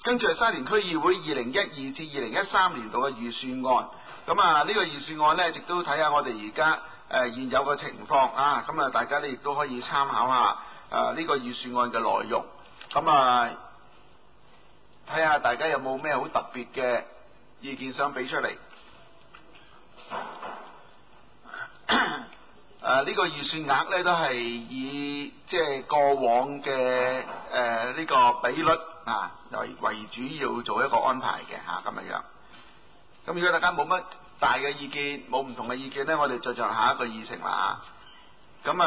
跟住係沙田區議會2012至2013年度嘅預算案。咁啊，呢個預算案呢，亦都睇下我哋而家現有嘅情況啊。咁啊，大家呢亦都可以參考下呢個預算案嘅內容。咁啊，睇下大家有冇咩好特別嘅意見想俾出嚟。呢個預算額咧都係以即係過往嘅呢個比率啊為主要做一個安排嘅咁樣。咁如果大家冇乜大嘅意見，冇唔同嘅意見咧，我哋再進行下一個議程啦。咁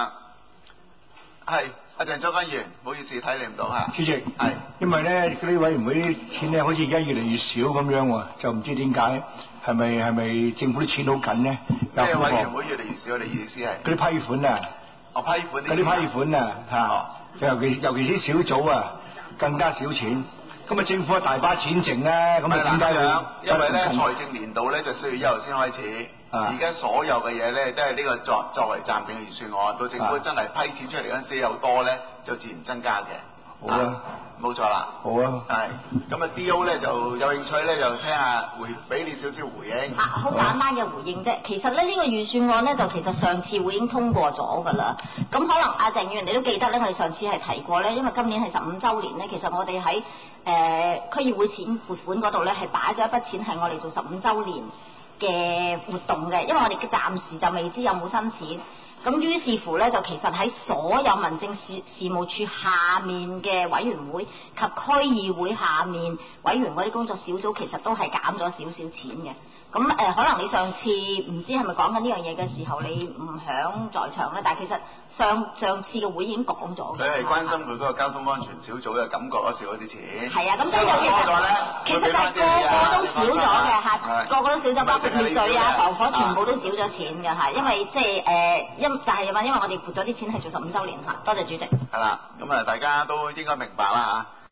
係阿鄭州議員，唔好意思睇你唔到嚇。 主席係，因為咧嗰啲委員會啲錢咧，好似而家越嚟越少咁樣喎，就唔知點解，係咪政府啲錢好緊咧？ 咩委員會越嚟越少？你意思係？ 嗰啲批款啊， 批款啲。 嗰啲批款啊尤其啲小組啊，更加少錢。咁啊，政府大把錢剩咧，咁啊點解樣？ 因為咧財政年度咧就4月1號先開始，而家所有嘅嘢咧都係呢個作為暫定嘅預算案，到政府真係批錢出嚟嗰陣時有多咧，就自然增加嘅。 好啊， 冇錯啦。 好啊。 係。咁啊 D.O. 咧就有興趣咧，就聽下俾你少少回應。 好簡單嘅回應啫。其實咧呢個預算案咧就其實上次會已經通過咗㗎啦。咁可能阿鄭議員你都記得咧，我哋上次係提過咧，因為今年係15週年咧，其實我哋喺區議會錢撥款嗰度咧係擺咗一筆錢係我哋做15週年嘅活動嘅，因為我哋暫時就未知有冇新錢。咁於是乎咧，就其實喺所有民政事務處下面嘅委員會及區議會下面委員嗰啲工作小組，其實都係減咗少少錢嘅。咁可能你上次唔知係咪講緊呢樣嘢嘅時候，你唔響在場咧，但係其實上次嘅會已經講咗。 佢係關心佢嗰個交通安全小組嘅感覺少咗啲錢。 係啊，咁所以其實就係個個都少咗嘅個個都少咗，包括滅罪啊、防火全部都少咗錢嘅因為即係因為我哋撥咗啲錢係做15週年多謝主席。 係啦，咁大家都應該明白啦嚇。